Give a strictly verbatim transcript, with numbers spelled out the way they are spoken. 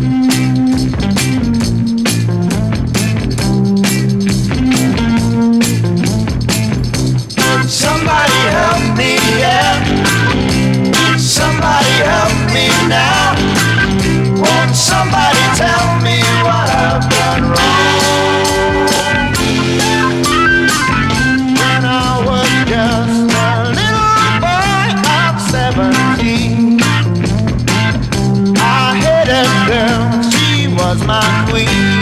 Somebody help me, yeah. Somebody help me now. Won't somebody tell me what I've done wrong? When I was just a little boy of seventeen, I had a girl, she was my queen.